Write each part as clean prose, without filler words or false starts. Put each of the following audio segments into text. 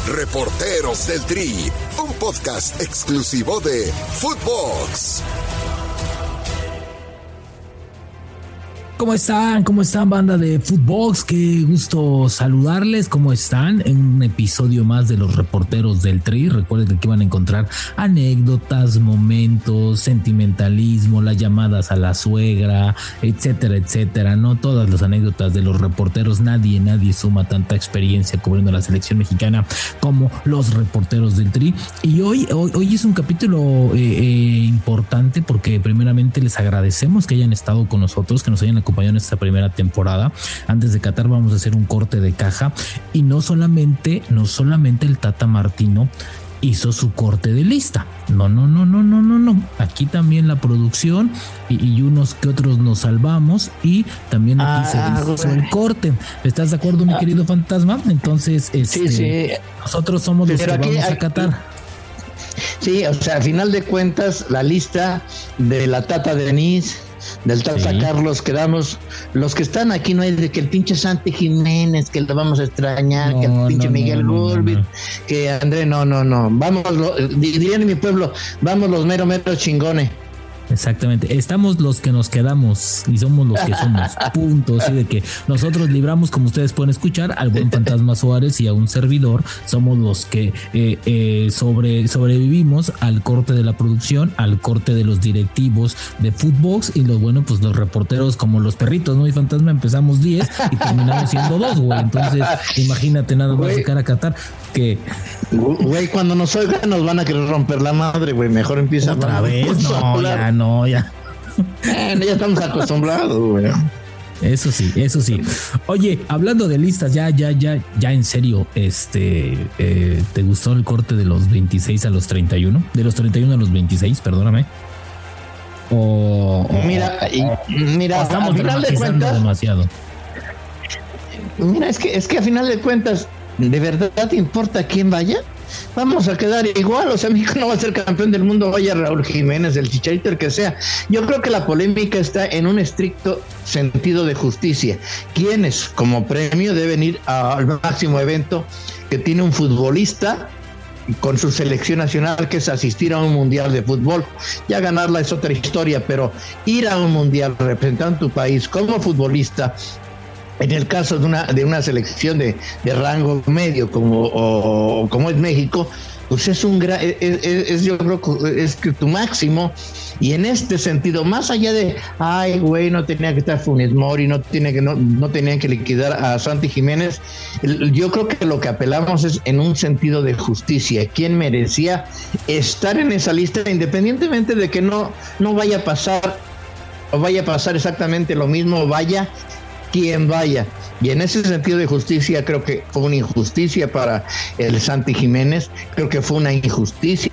Reporteros del Tri, un podcast exclusivo de Footbox. ¿Cómo están? ¿Cómo están, banda de Footbox? Qué gusto saludarles. ¿Cómo están? En un episodio más de los Reporteros del Tri. Recuerden que van a encontrar anécdotas, momentos, sentimentalismo, las llamadas a la suegra, etcétera, etcétera, ¿no? Todas las anécdotas de los reporteros. Nadie suma tanta experiencia cubriendo la selección mexicana como los Reporteros del Tri. Y hoy es un capítulo importante porque primeramente les agradecemos que hayan estado con nosotros, que nos hayan acompañado en esta primera temporada. Antes de Qatar vamos a hacer un corte de caja y no solamente el Tata Martino hizo su corte de lista. No. Aquí también la producción y unos que otros nos salvamos y también aquí se hizo el corte. ¿Estás de acuerdo, mi querido Fantasma? Entonces, sí. Nosotros somos los que vamos a Qatar. Sí, o sea, al final de cuentas, la lista de la Tata Denise, del Tata Carlos, quedamos los que están aquí. No hay de que el pinche Santi Jiménez, que lo vamos a extrañar, que el pinche Miguel Gulbit, que André, no. Vamos, dirían en mi pueblo, vamos los meros chingones. Exactamente, estamos los que nos quedamos y somos los que somos, punto. Así de que nosotros libramos, como ustedes pueden escuchar, al buen Fantasma Suárez y a un servidor. Somos los que sobrevivimos al corte de la producción, al corte de los directivos de Footbox y pues los reporteros como los perritos, ¿no? Y Fantasma empezamos 10 y terminamos siendo 2, güey. Entonces, imagínate nada más de cara a Qatar que... Güey, cuando nos oigan nos van a querer romper la madre, güey. Mejor empieza otra vez. Ya. Ya estamos acostumbrados, güey. Eso sí. Oye, hablando de listas, ya en serio, ¿te gustó el corte de los 26 a los 31? De los 31 a los 26, perdóname. Mira, estamos dramatizando demasiado. Mira, es que a final de cuentas, ¿de verdad te importa quién vaya? Vamos a quedar igual, o sea, México no va a ser campeón del mundo, vaya Raúl Jiménez, el Chicharito, el que sea. Yo creo que la polémica está en un estricto sentido de justicia. ¿Quiénes como premio deben ir al máximo evento que tiene un futbolista con su selección nacional, que es asistir a un mundial de fútbol? Ya ganarla es otra historia, pero ir a un mundial representando tu país como futbolista, en el caso de una selección de rango medio como es México, pues es yo creo que es tu máximo. Y en este sentido, más allá de no tenía que estar Funes Mori, no tenían que liquidar a Santi Jiménez, yo creo que lo que apelamos es en un sentido de justicia. ¿Quién merecía estar en esa lista, independientemente de que no vaya a pasar o vaya a pasar exactamente lo mismo, vaya quien vaya? Y en ese sentido de justicia, creo que fue una injusticia para el Santi Jiménez, creo que fue una injusticia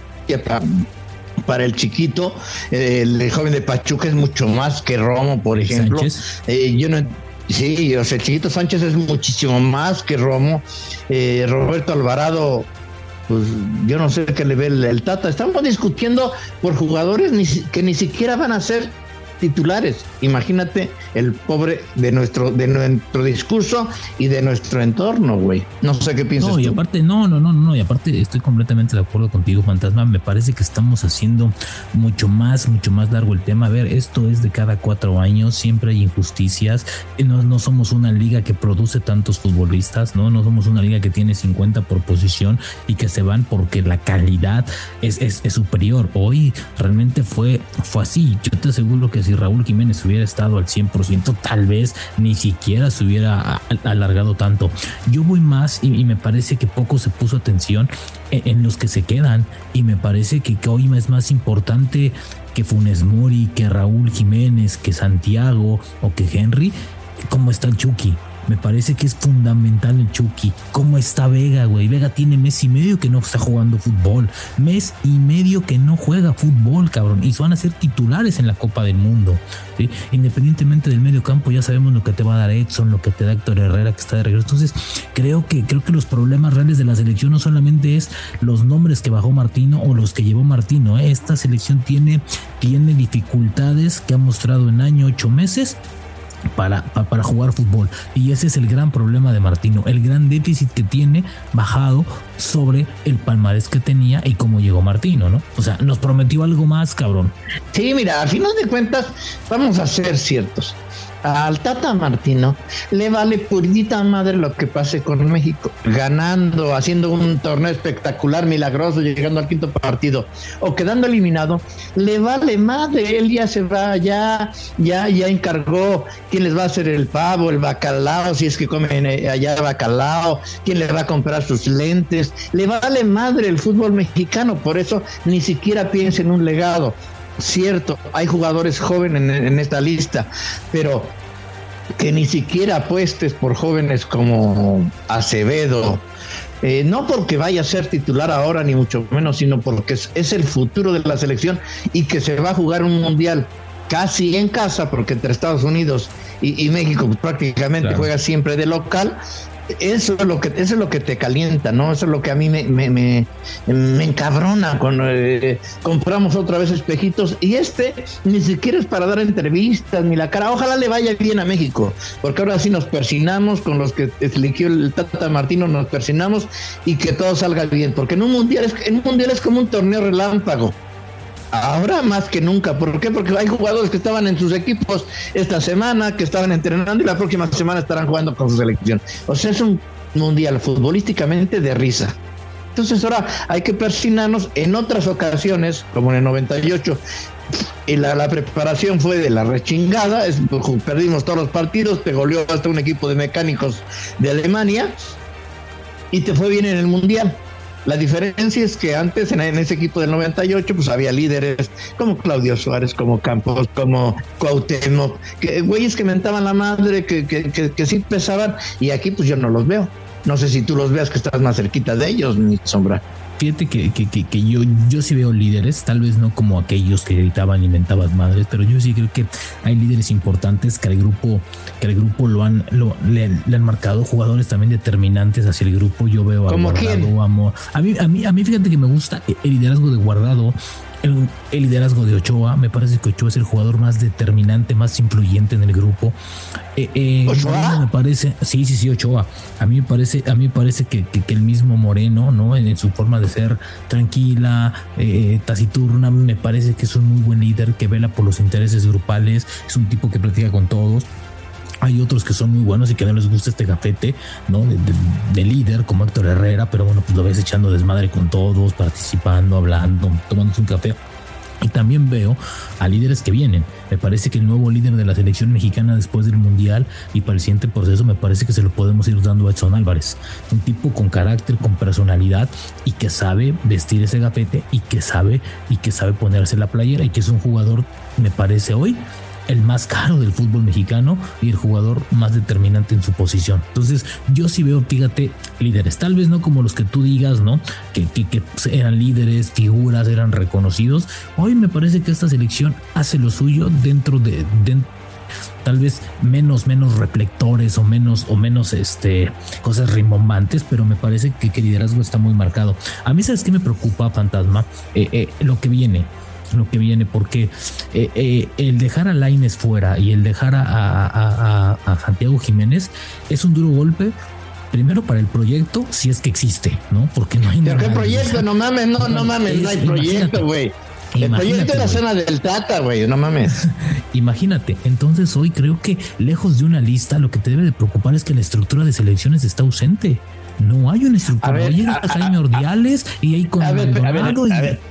para el chiquito, el joven de Pachuca es mucho más que Romo, por ejemplo. El Chiquito Sánchez es muchísimo más que Romo. Roberto Alvarado, pues yo no sé qué le ve el Tata. Estamos discutiendo por jugadores que ni siquiera van a ser titulares. Imagínate el pobre de nuestro discurso y de nuestro entorno, güey. No sé qué piensas. Y aparte, y aparte estoy completamente de acuerdo contigo, Fantasma. Me parece que estamos haciendo mucho más largo el tema. A ver, esto es de cada 4 años, siempre hay injusticias. No somos una liga que produce tantos futbolistas, no somos una liga que tiene 50 por posición y que se van porque la calidad es superior. Hoy realmente fue así. Yo te aseguro que si Raúl Jiménez hubiera estado al 100%, tal vez ni siquiera se hubiera alargado tanto. Yo voy más y me parece que poco se puso atención en los que se quedan, y me parece que hoy es más importante que Funes Mori, que Raúl Jiménez, que Santiago o que Henry, cómo está el Chucky. Me parece que es fundamental el Chucky. ¿Cómo está Vega, güey? Vega tiene mes y medio que no está jugando fútbol. Mes y medio que no juega fútbol, cabrón. Y van a ser titulares en la Copa del Mundo, ¿sí? Independientemente del medio campo, ya sabemos lo que te va a dar Edson, lo que te da Héctor Herrera, que está de regreso. Entonces, creo que los problemas reales de la selección no solamente es los nombres que bajó Martino o los que llevó Martino, ¿eh? Esta selección tiene dificultades que ha mostrado en año 8 meses. para jugar fútbol, y ese es el gran problema de Martino, el gran déficit que tiene bajado sobre el palmarés que tenía y cómo llegó Martino, ¿no? O sea, nos prometió algo más, cabrón. Sí, mira, al final de cuentas vamos a ser ciertos. Al Tata Martino le vale puritita madre lo que pase con México, ganando, haciendo un torneo espectacular, milagroso, llegando al quinto partido o quedando eliminado, le vale madre. Él ya se va, ya encargó quién les va a hacer el pavo, el bacalao, si es que comen allá bacalao, quién le va a comprar sus lentes. Le vale madre el fútbol mexicano, por eso ni siquiera piensa en un legado. Cierto, hay jugadores jóvenes en esta lista, pero que ni siquiera apuestes por jóvenes como Acevedo, no porque vaya a ser titular ahora ni mucho menos, sino porque es el futuro de la selección y que se va a jugar un mundial casi en casa, porque entre Estados Unidos y México pues, prácticamente juega siempre de local. Eso es lo que te calienta, ¿no? Eso es lo que a mí me encabrona cuando compramos otra vez espejitos, y ni siquiera es para dar entrevistas ni la cara. Ojalá le vaya bien a México, porque ahora sí nos persinamos con los que eligió el Tata Martino, nos persinamos y que todo salga bien, porque en un mundial es como un torneo relámpago. Ahora más que nunca. ¿Por qué? Porque hay jugadores que estaban en sus equipos esta semana, que estaban entrenando y la próxima semana estarán jugando con su selección. O sea, es un mundial futbolísticamente de risa. Entonces ahora hay que persignarnos. En otras ocasiones, como en el 98, y la preparación fue de la rechingada, perdimos todos los partidos, te goleó hasta un equipo de mecánicos de Alemania y te fue bien en el mundial. La diferencia es que antes en ese equipo del 98 pues había líderes como Claudio Suárez, como Campos, como Cuauhtémoc, güeyes que mentaban la madre, que sí pesaban, y aquí pues yo no los veo. No sé si tú los veas, que estás más cerquita de ellos, mi sombra. Fíjate que yo sí veo líderes, tal vez no como aquellos que gritaban y mentaban madres, pero yo sí creo que hay líderes importantes que el grupo le han marcado, jugadores también determinantes hacia el grupo. Yo veo a Guardado, a mí fíjate que me gusta el liderazgo de Guardado, el liderazgo de Ochoa. Me parece que Ochoa es el jugador más determinante, más influyente en el grupo. ¿Ochoa? Me parece, sí, Ochoa. A mí me parece que el mismo Moreno, ¿no? En su forma de ser tranquila, taciturna, me parece que es un muy buen líder que vela por los intereses grupales, es un tipo que platica con todos. Hay otros que son muy buenos y que no les gusta este gafete, ¿no? De líder, como Héctor Herrera, pero bueno, pues lo ves echando desmadre con todos, participando, hablando, tomándose un café. Y también veo a líderes que vienen. Me parece que el nuevo líder de la selección mexicana después del Mundial y para el siguiente proceso, me parece que se lo podemos ir dando a Edson Álvarez. Un tipo con carácter, con personalidad y que sabe vestir ese gafete y que sabe ponerse la playera, y que es un jugador, me parece hoy, el más caro del fútbol mexicano y el jugador más determinante en su posición. Entonces yo sí veo, fíjate, líderes, tal vez no como los que tú digas, ¿no? Que eran líderes, figuras, eran reconocidos. Hoy me parece que esta selección hace lo suyo dentro de tal vez menos reflectores o menos cosas rimbombantes, pero me parece que el liderazgo está muy marcado. A mí, ¿sabes qué me preocupa, Fantasma? Lo que viene, porque el dejar a Lainez fuera y el dejar a Santiago Jiménez es un duro golpe, primero para el proyecto, si es que existe, ¿no? Porque no hay nada. ¿Pero qué proyecto? No mames, no hay proyecto, güey. El proyecto de la zona del Tata, güey, no mames. Imagínate, entonces hoy creo que lejos de una lista, lo que te debe de preocupar es que la estructura de selecciones está ausente. No hay una estructura. Llega Jaime Ordiales y ahí con Maldonado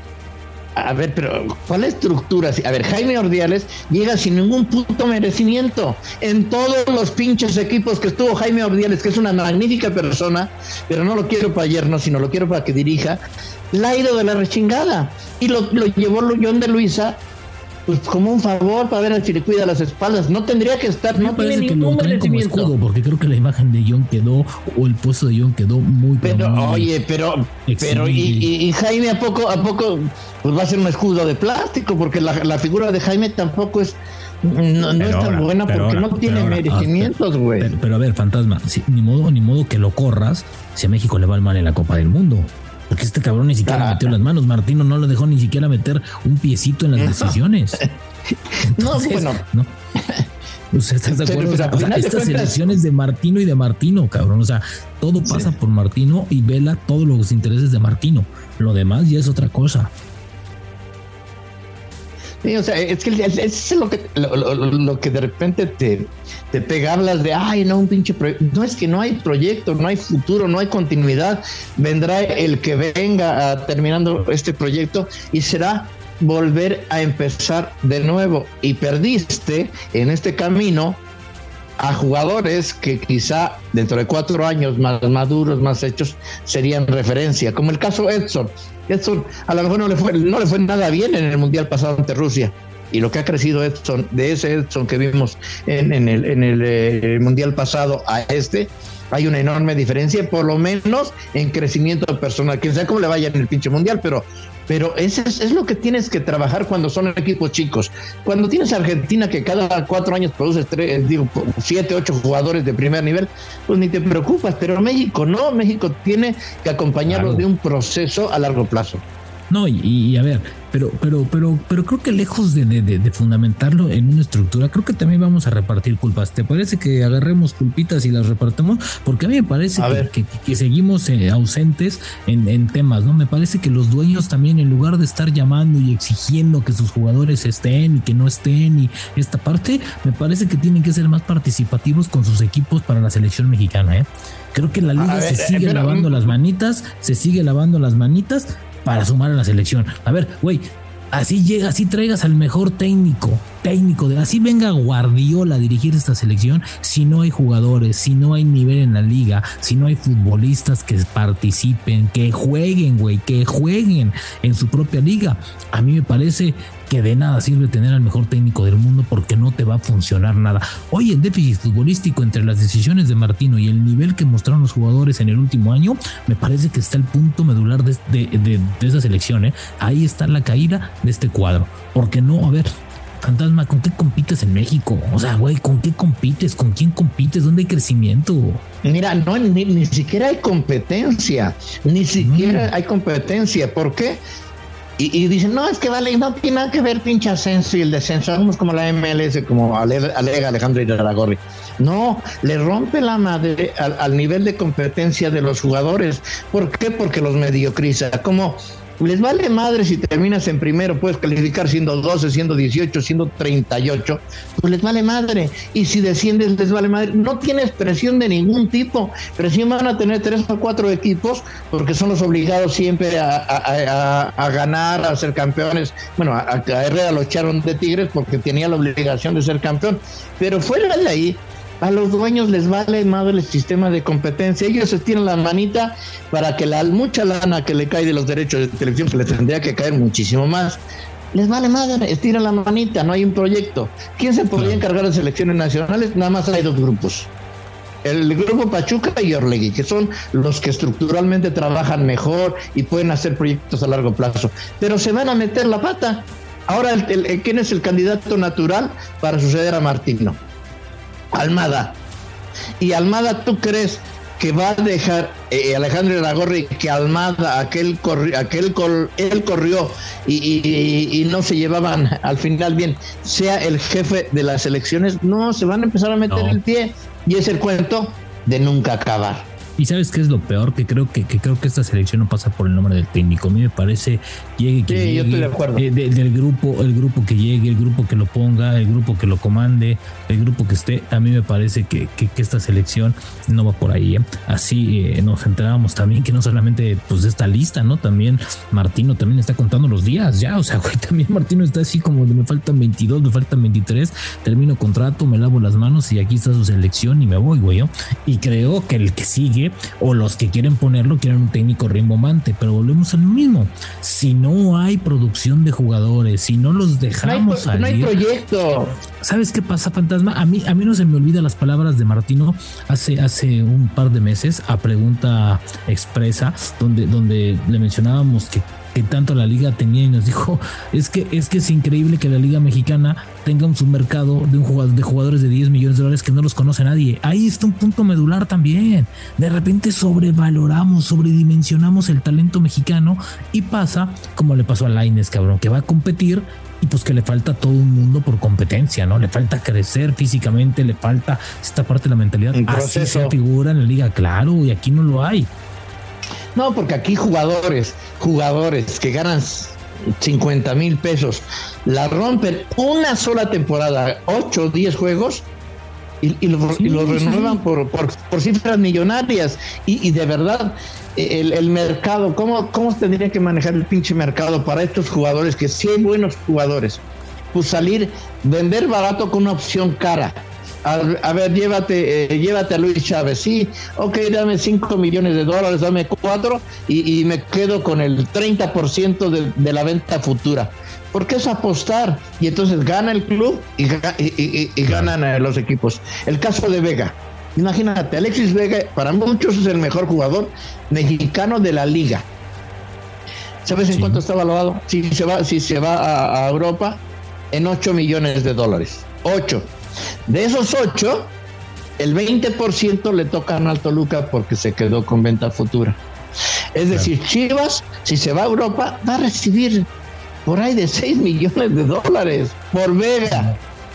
A ver, pero ¿cuál estructura? A ver, Jaime Ordiales llega sin ningún puto merecimiento. En todos los pinches equipos que estuvo Jaime Ordiales, que es una magnífica persona, pero no lo quiero para yerno, sino lo quiero para que dirija, la ha ido de la rechingada. Y lo llevó John de Luisa, pues como un favor, para ver si le cuida las espaldas. No tendría que estar, no tiene ningún merecimiento. Como escudo, porque creo que la imagen de John quedó, o el puesto de John quedó muy... Pero y Jaime ¿a poco pues va a ser un escudo de plástico? Porque la figura de Jaime tampoco es... No es tan buena, porque no tiene merecimientos, güey. Pero a ver, Fantasma, ni modo que lo corras si a México le va mal en la Copa del Mundo. Porque este cabrón ni siquiera metió las manos. Martino no lo dejó ni siquiera meter un piecito en las decisiones. Entonces, no, bueno. O sea, ¿estás de acuerdo? O sea, estas elecciones de Martino y de Martino, cabrón. O sea, todo pasa por Martino y vela todos los intereses de Martino. Lo demás ya es otra cosa. Sí, o sea, es que es lo que de repente te pega, hablas de, ay, no, un pinche proyecto. No, es que no hay proyecto, no hay futuro, no hay continuidad. Vendrá el que venga terminando este proyecto y será volver a empezar de nuevo. Y perdiste en este camino a jugadores que quizá dentro de 4 años más maduros, más hechos, serían referencia, como el caso Edson. Edson a lo mejor no le fue nada bien en el Mundial pasado ante Rusia, y lo que ha crecido Edson, de ese Edson que vimos en el Mundial pasado a hay una enorme diferencia, por lo menos en crecimiento personal. Quién sabe cómo le vaya en el pinche Mundial, pero eso es lo que tienes que trabajar cuando son equipos chicos. Cuando tienes a Argentina, que cada 4 años produce 7, 8 jugadores de primer nivel, pues ni te preocupas. Pero México no, México tiene que acompañarlos de un proceso a largo plazo. No, y a ver, pero creo que lejos de fundamentarlo en una estructura, creo que también vamos a repartir culpas. ¿Te parece que agarremos culpitas y las repartamos? Porque a mí me parece que seguimos ausentes en temas, ¿no? Me parece que los dueños también, en lugar de estar llamando y exigiendo que sus jugadores estén y que no estén, y esta parte, me parece que tienen que ser más participativos con sus equipos para la selección mexicana, ¿eh? Creo que la liga se sigue lavando las manitas, para sumar a la selección. A ver, güey, así traigas al mejor técnico, así venga Guardiola a dirigir esta selección, si no hay jugadores, si no hay nivel en la liga, si no hay futbolistas que participen, que jueguen en su propia liga, a mí me parece que de nada sirve tener al mejor técnico del mundo, porque no te va a funcionar nada. Hoy el déficit futbolístico entre las decisiones de Martino y el nivel que mostraron los jugadores en el último año, me parece que está el punto medular de esa selección, ¿eh? Ahí está la caída de este cuadro. Porque no, a ver, Fantasma, ¿con qué compites en México? O sea, güey, ¿con qué compites? ¿Con quién compites? ¿Dónde hay crecimiento? Mira, no, ni siquiera hay competencia. Ni siquiera hay competencia. ¿Por qué? Y dicen, no, es que vale, no tiene nada que ver pinche ascenso y el descenso. Hagamos como la MLS, como alega Alejandro Irarrágorri. No, le rompe la madre al nivel de competencia de los jugadores. ¿Por qué? Porque los mediocriza. Como les vale madre si terminas en primero, puedes calificar siendo 12, siendo 18, siendo 38, pues les vale madre. Y si desciendes, les vale madre. No tienes presión de ningún tipo. Presión van a tener 3 o 4 equipos, porque son los obligados siempre a ganar, a ser campeones. Bueno, a Herrera lo echaron de Tigres porque tenía la obligación de ser campeón. Pero fuera de ahí, a los dueños les vale madre el sistema de competencia. Ellos estiran la manita para que la mucha lana que le cae de los derechos de televisión, que le tendría que caer muchísimo más, les vale madre, estiran la manita, no hay un proyecto. ¿Quién se podría encargar de selecciones nacionales? Nada más hay 2 grupos. El grupo Pachuca y Orlegui, que son los que estructuralmente trabajan mejor y pueden hacer proyectos a largo plazo. Pero se van a meter la pata. Ahora, ¿quién es el candidato natural para suceder a Martino? Almada. Y Almada, ¿tú crees que va a dejar Alejandro Irarrágorri que Almada, él corrió y no se llevaban al final bien, sea el jefe de las elecciones? No, se van a empezar a meter el pie, y es el cuento de nunca acabar. Y ¿sabes qué es lo peor? Que creo que esta selección no pasa por el nombre del técnico. A mí me parece llegue, yo estoy de acuerdo. Del grupo, el grupo que llegue, el grupo que lo ponga, el grupo que lo comande, el grupo que esté. A mí me parece que esta selección no va por ahí, ¿eh? Así nos enterábamos también que no solamente pues de esta lista, ¿no? También Martino también está contando los días ya. O sea, güey, también Martino está así como de me faltan 22, me faltan 23, termino contrato, me lavo las manos y aquí está su selección y me voy, güey, ¿no? Y creo que el que sigue, o los que quieren ponerlo, quieren un técnico rimbombante, pero volvemos al mismo. Si no hay producción de jugadores, si no los dejamos salir, no hay proyecto. ¿Sabes qué pasa, Fantasma? A mí no se me olvidan las palabras de Martino hace un par de meses, a pregunta expresa, donde le mencionábamos que tanto la liga tenía, y nos dijo, es que es increíble que la liga mexicana tenga un submercado de jugadores de $10 millones que no los conoce nadie. Ahí está un punto medular también. De repente sobredimensionamos el talento mexicano, y pasa como le pasó a Lainez, cabrón, que va a competir y pues que le falta a todo un mundo por competencia, ¿no? Le falta crecer físicamente, le falta esta parte de la mentalidad. Así se figura en la liga, claro, y aquí no lo hay. No, porque aquí jugadores que ganan 50,000 pesos, la rompen una sola temporada, 8 o 10 juegos, y lo renuevan por cifras millonarias. Y de verdad, el mercado, ¿cómo tendría que manejar el pinche mercado para estos jugadores? Que sí hay buenos jugadores, pues vender barato con una opción cara. A ver, llévate a Luis Chávez, sí, ok, dame $5 millones, dame 4 y me quedo con el 30% de la venta futura, porque es apostar, y entonces gana el club y ganan los equipos. El caso de Vega, imagínate, Alexis Vega para muchos es el mejor jugador mexicano de la liga. ¿Sabes en cuánto está valorado? Si se va a Europa, en $8 millones. 8. De esos 8, el 20% le tocan al Toluca porque se quedó con venta futura. Es decir, Chivas, si se va a Europa, va a recibir por ahí de $6 millones por Vega.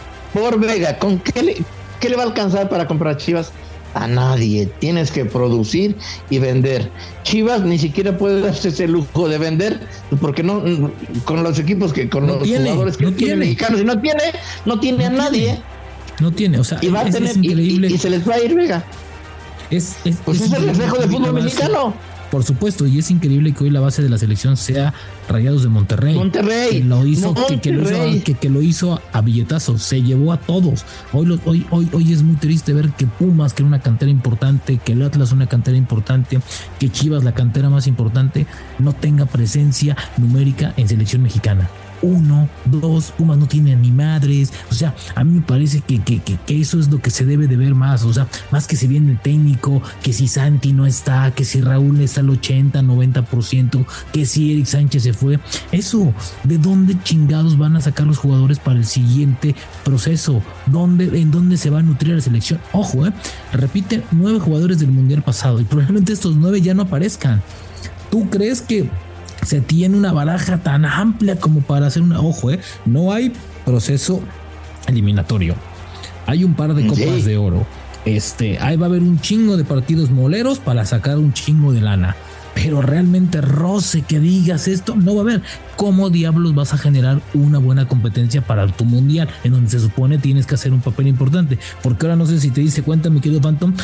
¿Con qué le va a alcanzar para comprar Chivas? A nadie. Tienes que producir y vender. Chivas ni siquiera puede darse ese lujo de vender, porque no, con los equipos los jugadores que tiene mexicanos, y no tiene a nadie. No tiene, o sea, y va a tener, increíble. Y se les va a ir Vega. Es el reflejo del fútbol mexicano. Por supuesto, y es increíble que hoy la base de la selección sea Rayados de Monterrey. Que lo hizo, que lo hizo a billetazos, se llevó a todos. Hoy es muy triste ver que Pumas, que era una cantera importante, que el Atlas una cantera importante, que Chivas, la cantera más importante, no tenga presencia numérica en selección mexicana. 1, 2, Pumas no tiene ni madres. O sea, a mí me parece que eso es lo que se debe de ver más. O sea, más que si viene el técnico, que si Santi no está, que si Raúl está al 80, 90%, que si Eric Sánchez se fue. Eso, ¿de dónde chingados van a sacar los jugadores para el siguiente proceso? ¿En dónde se va a nutrir la selección? Ojo, repite, 9 jugadores del Mundial pasado, y probablemente estos 9 ya no aparezcan. ¿Tú crees que se tiene una baraja tan amplia como para hacer no hay proceso eliminatorio? Hay un par de copas de oro. Ahí va a haber un chingo de partidos moleros para sacar un chingo de lana. Pero realmente roce que digas esto, no va a haber. ¿Cómo diablos vas a generar una buena competencia para tu mundial, en donde se supone tienes que hacer un papel importante? Porque ahora no sé si te diste cuenta, mi querido Phantom,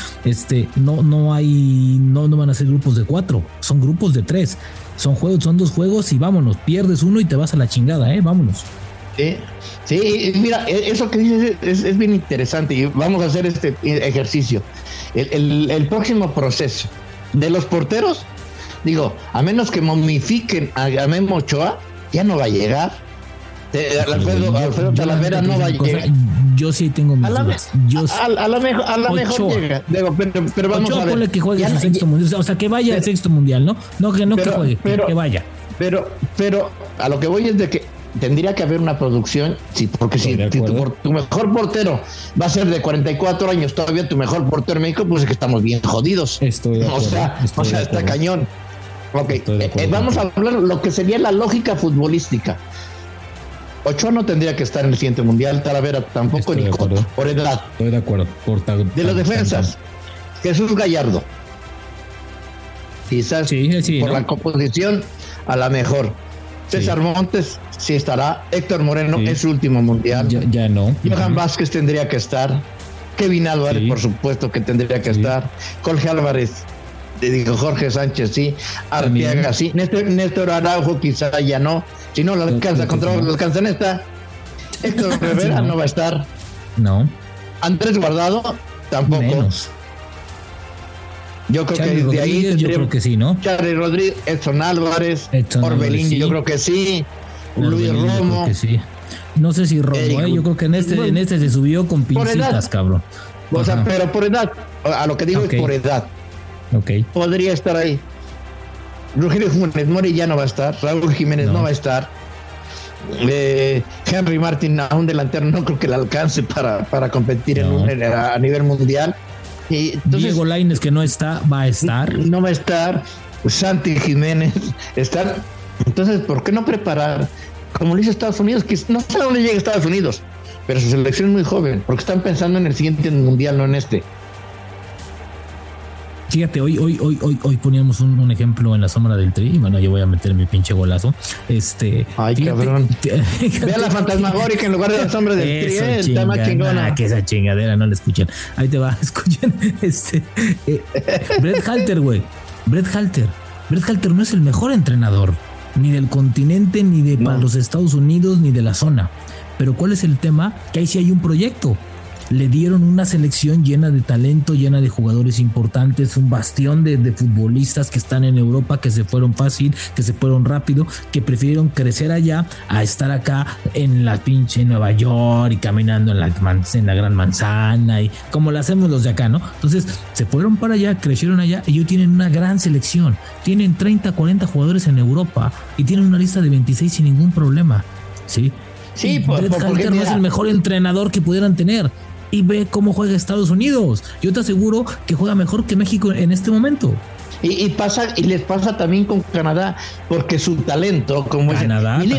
no van a ser grupos de 4, son grupos de 3. Son 2 juegos y vámonos, pierdes uno y te vas a la chingada, vámonos. Sí, mira, eso que dices es bien interesante, y vamos a hacer este ejercicio. El próximo proceso de los porteros, digo, a menos que momifiquen a Memo Ochoa, ya no va a llegar. Alfredo Talavera no va a llegar. Yo sí tengo mis dudas. A lo mejor llega. Pero vamos Ochoa, a ver. Ponle que juegue su sexto mundial. O sea, que vaya al sexto mundial, ¿no? No que juegue, que vaya. Pero a lo que voy es de que tendría que haber una producción, porque si tu mejor portero va a ser de 44 años, todavía tu mejor portero en México, pues es que estamos bien jodidos. O sea, está cañón. Ok, vamos a hablar lo que sería la lógica futbolística. Ochoa no tendría que estar en el siguiente mundial, Talavera tampoco, ni Cotto, por edad. Estoy de acuerdo. De las defensas, Jesús Gallardo. Quizás por la composición, a la mejor. César Montes sí estará. Héctor Moreno es su último mundial. Ya no. Johan Vázquez tendría que estar. Kevin Álvarez, por supuesto que tendría que estar. Jorge Álvarez, Jorge Sánchez, sí. Arteaga, sí. Néstor Araujo quizá ya no. Si no lo alcanza, lo alcanza en esta. Héctor Rivera no va a estar. No. Andrés Guardado tampoco. Menos. Yo creo Charly que de ahí yo creo que sí, ¿no? Charly Rodríguez, Edson Álvarez, Orbelín, sí. Yo creo que sí. Luis Romo. Que sí. No sé si Romo, yo creo que en este se subió con pincitas, cabrón. O sea, pero por edad, a lo que digo es por edad. Okay. Podría estar ahí. Rogelio Funes Mori ya no va a estar. Raúl Jiménez no va a estar. Henry Martin, a un delantero, no creo que le alcance para competir a nivel mundial. Y entonces, Diego Lainez, que no está, va a estar. No va a estar. Santi Jiménez están. Entonces, ¿por qué no preparar como lo hizo Estados Unidos, que no sé a dónde llega Estados Unidos, pero su selección es muy joven, porque están pensando en el siguiente mundial, no en este. Fíjate, hoy poníamos un ejemplo en la sombra del Tri. Bueno, yo voy a meter mi pinche golazo. Ay, fíjate, cabrón. Ve a la fantasmagórica en lugar de la sombra del Tri, está más chingona. Que esa chingadera no la escuchen. Ahí te va, escuchen. Brett Halter, güey. Brett Halter no es el mejor entrenador, ni del continente, ni de para los Estados Unidos, ni de la zona. Pero ¿cuál es el tema? Que ahí sí hay un proyecto. Le dieron una selección llena de talento, llena de jugadores importantes, un bastión de futbolistas que están en Europa, que se fueron fácil, que se fueron rápido, que prefirieron crecer allá a estar acá en la pinche Nueva York y caminando en la Gran Manzana y como lo hacemos los de acá, ¿no? Entonces se fueron para allá, crecieron allá y hoy tienen una gran selección. Tienen 30, 40 jugadores en Europa y tienen una lista de 26 sin ningún problema, ¿sí? Sí, Brett Halter no es el mejor entrenador que pudieran tener. Y ve cómo juega Estados Unidos. Yo te aseguro que juega mejor que México en este momento. Y les pasa también con Canadá, porque su talento, como Canadá, mi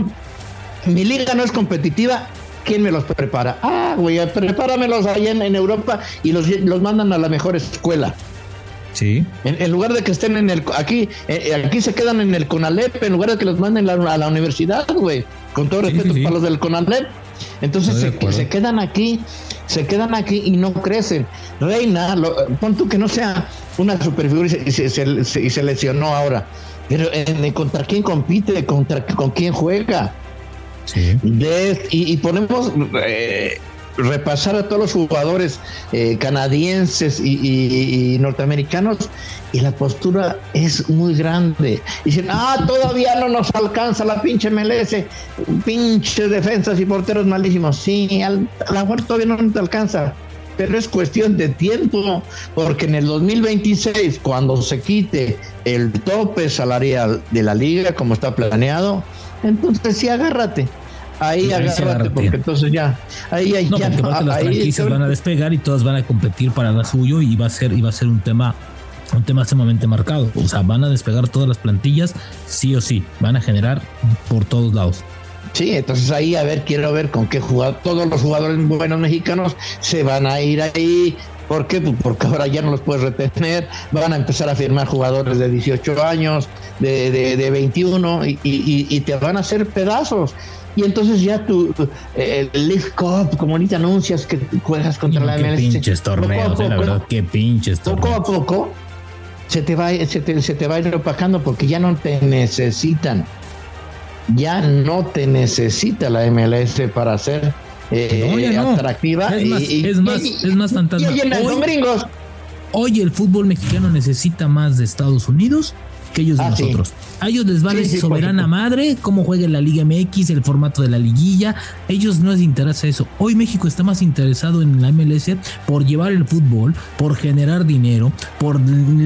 liga no es competitiva. ¿Quién me los prepara? Güey, prepáramelos allá en Europa y los mandan a la mejor escuela. Sí. En lugar de que estén aquí se quedan en el CONALEP, en lugar de que los manden a la universidad, güey. Con todo respeto para los del CONALEP. Entonces se quedan aquí y no crecen. Reina, pon tú que no sea una superfigura y se lesionó ahora, pero ¿contra quién compite? ¿Con quién juega? Sí. Y ponemos repasar a todos los jugadores canadienses y norteamericanos, y la postura es muy grande. Dicen, todavía no nos alcanza la pinche MLS, pinches defensas y porteros malísimos. Sí, a la mejor todavía no te alcanza, pero es cuestión de tiempo, porque en el 2026, cuando se quite el tope salarial de la liga como está planeado, entonces sí, agárrate. Ahí agárrate, porque entonces ya porque las franquicias van a despegar y todas van a competir para lo suyo, y va a ser un tema sumamente marcado. O sea, van a despegar todas las plantillas, sí o sí, van a generar por todos lados. Sí, entonces ahí quiero ver con qué jugador, todos los jugadores buenos mexicanos se van a ir ahí. ¿Por qué? Porque ahora ya no los puedes retener, van a empezar a firmar jugadores de 18 años, de 21 y te van a hacer pedazos. Y entonces ya el League Cup, como ahorita anuncias que juegas contra la MLS. Qué pinches torneos, la verdad, qué pinches torneos. Poco a poco se te va a ir opacando, porque ya no te necesitan. Ya no te necesita la MLS para ser atractiva. Es más fantasma. Hoy el fútbol mexicano necesita más de Estados Unidos que ellos de nosotros. Sí. A ellos les vale soberana madre cómo juegue la Liga MX, el formato de la liguilla. A ellos no les interesa eso. Hoy México está más interesado en la MLS por llevar el fútbol, por generar dinero, por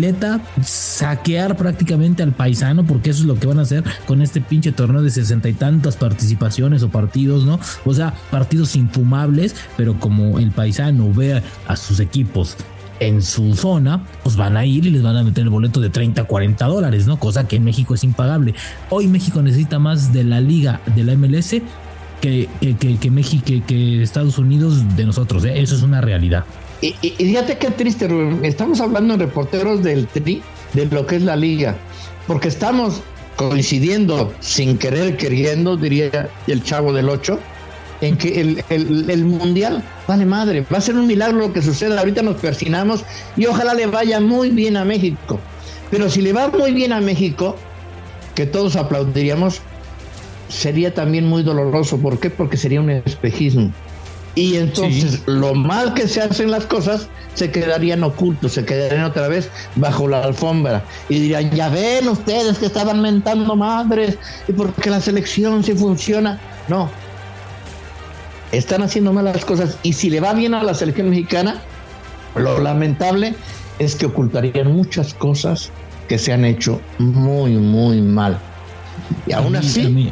saquear prácticamente al paisano, porque eso es lo que van a hacer con este pinche torneo de 60 y tantas participaciones o partidos, ¿no? O sea, partidos infumables, pero como el paisano ve a sus equipos en su zona, pues van a ir y les van a meter el boleto de $30-$40, ¿no? Cosa que en México es impagable. Hoy México necesita más de la liga, de la MLS, que México, que Estados Unidos de nosotros, ¿eh? Eso es una realidad. Y fíjate qué triste, Rubén. Estamos hablando en reporteros del Tri, de lo que es la liga, porque estamos coincidiendo, sin querer queriendo, diría el Chavo del 8, en que el mundial vale madre, va a ser un milagro lo que suceda. Ahorita nos persinamos y ojalá le vaya muy bien a México, pero si le va muy bien a México, que todos aplaudiríamos, sería también muy doloroso. ¿Por qué? Porque sería un espejismo, y entonces lo mal que se hacen las cosas se quedarían ocultos, se quedarían otra vez bajo la alfombra y dirían, ya ven ustedes que estaban mentando madres, y porque la selección sí funciona. No, están haciendo mal las cosas, y si le va bien a la selección mexicana, lo lamentable es que ocultarían muchas cosas que se han hecho muy, muy mal. Y aún así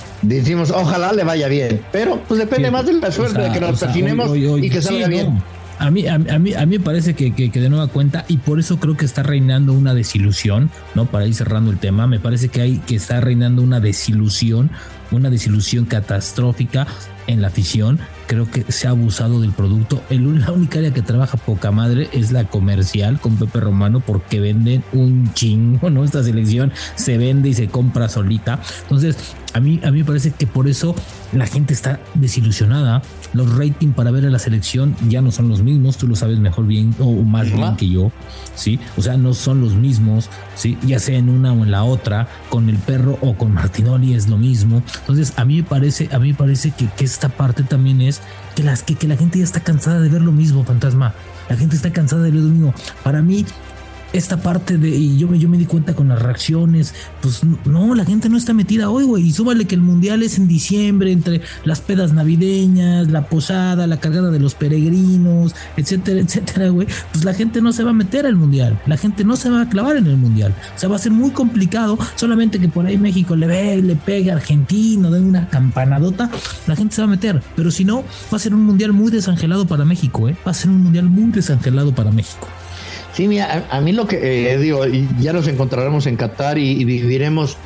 decimos, ojalá le vaya bien, pero pues depende más de la suerte, de que nos persinemos y que salga bien. A mí me parece que de nueva cuenta, y por eso creo que está reinando una desilusión, ¿no? Para ir cerrando el tema, me parece que está reinando una desilusión catastrófica en la afición. Creo que se ha abusado del producto. La única área que trabaja poca madre es la comercial con Pepe Romano, porque venden un chingo, ¿no? Esta selección se vende y se compra solita. Entonces, a mí me parece que por eso la gente está desilusionada. Los ratings para ver a la selección ya no son los mismos, tú lo sabes mejor bien o más bien que yo, ¿sí? O sea, no son los mismos, ¿sí? Ya sea en una o en la otra, con el Perro o con Martinoli es lo mismo. Entonces, a mí me parece que esta parte también es que la gente ya está cansada de ver lo mismo, Fantasma. La gente está cansada de ver lo mismo. Para mí, esta parte y yo me di cuenta con las reacciones, pues no, la gente no está metida hoy, güey, y súmale que el mundial es en diciembre, entre las pedas navideñas, la posada, la cargada de los peregrinos, etcétera, etcétera, güey, pues la gente no se va a meter al mundial, la gente no se va a clavar en el mundial, o sea, va a ser muy complicado, solamente que por ahí México le pegue a Argentina, de una campanadota, la gente se va a meter, pero si no, va a ser un mundial muy desangelado para México, va a ser un mundial muy desangelado para México. Sí, mira, a mí lo que digo, ya nos encontraremos en Qatar y viviremos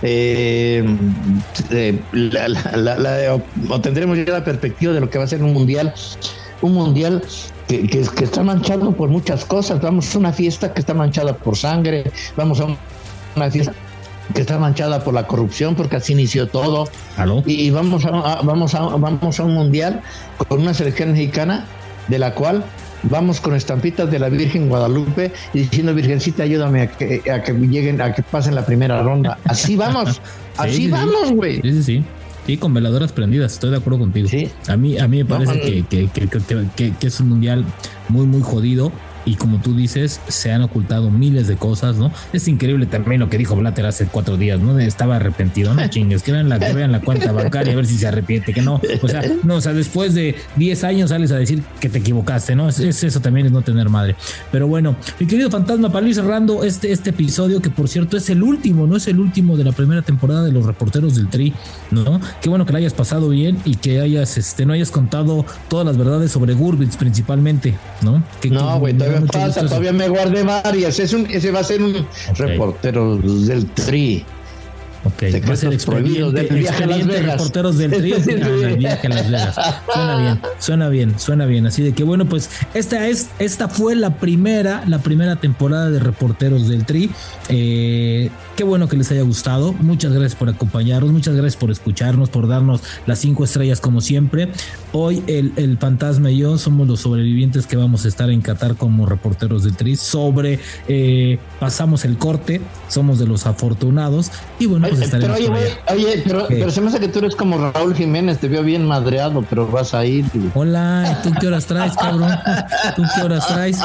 o tendremos ya la perspectiva de lo que va a ser un mundial que está manchado por muchas cosas. Vamos a una fiesta que está manchada por sangre, vamos a una fiesta que está manchada por la corrupción, porque así inició todo. ¿Aló? Y vamos a un mundial con una selección mexicana de la cual vamos con estampitas de la Virgen Guadalupe y diciendo: Virgencita, ayúdame a que pasen la primera ronda. Así vamos, vamos, güey. Sí. Sí, con veladoras prendidas, estoy de acuerdo contigo. Sí. A mí me parece que es un mundial muy, muy jodido. Y como tú dices, se han ocultado miles de cosas, ¿no? Es increíble también lo que dijo Blatter hace 4 días, ¿no? Estaba arrepentido, no chingues, que vean la cuenta bancaria a ver si se arrepiente, que no, o sea, después de 10 años sales a decir que te equivocaste, ¿no? Es eso también, es no tener madre. Pero bueno, mi querido Fantasma, para ir cerrando este episodio, que por cierto es el último, ¿no? Es el último de la primera temporada de Los Reporteros del Tri, ¿no? Qué bueno que la hayas pasado bien y que no hayas contado todas las verdades sobre Gurbitz principalmente, ¿no? No, güey, todavía me guardé varias. Ese va a ser un Reportero del Tri. Ok, va a ser expediente Reporteros del Tri. El viaje a Las Vegas. Suena bien. Así de que bueno, pues esta fue la primera temporada de Reporteros del Tri. Qué bueno que les haya gustado. Muchas gracias por acompañarnos, muchas gracias por escucharnos, por darnos las 5 estrellas como siempre. Hoy el Fantasma y yo somos los sobrevivientes que vamos a estar en Qatar como Reporteros del Tri. Pasamos el corte, somos de los afortunados y bueno, pues estaremos. Pero se me hace que tú eres como Raúl Jiménez, te veo bien madreado, pero vas a ir. Hola, ¿tú qué horas traes, cabrón? ¿Tú qué horas traes?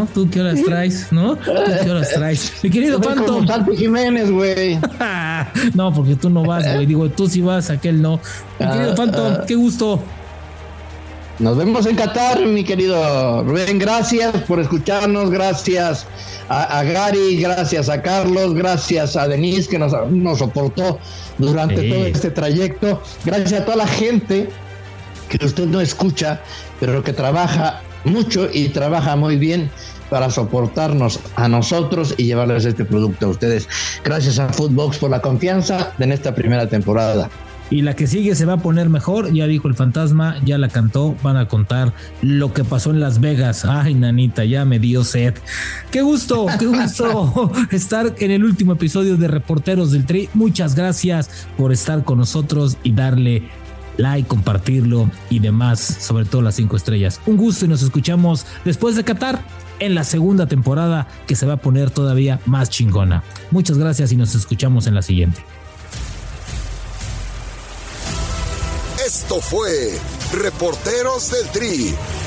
¿No? Mi querido Phantom. Santi Jiménez, güey. No, porque tú no vas, güey. Digo, tú sí vas, aquel no. Mi querido Phantom, qué gusto. Nos vemos en Qatar, mi querido Rubén. Gracias por escucharnos. Gracias a Gary, gracias a Carlos, gracias a Denise que nos soportó durante todo este trayecto. Gracias a toda la gente que usted no escucha, pero que trabaja mucho y trabaja muy bien para soportarnos a nosotros y llevarles este producto a ustedes. Gracias a Footbox por la confianza en esta primera temporada. Y la que sigue se va a poner mejor, ya dijo el Fantasma, ya la cantó, van a contar lo que pasó en Las Vegas. Ay, nanita, ya me dio sed. Qué gusto estar en el último episodio de Reporteros del Tri. Muchas gracias por estar con nosotros y darle like, compartirlo y demás, sobre todo las 5 estrellas. Un gusto y nos escuchamos después de Qatar en la segunda temporada, que se va a poner todavía más chingona. Muchas gracias y nos escuchamos en la siguiente. Esto fue Reporteros del Tri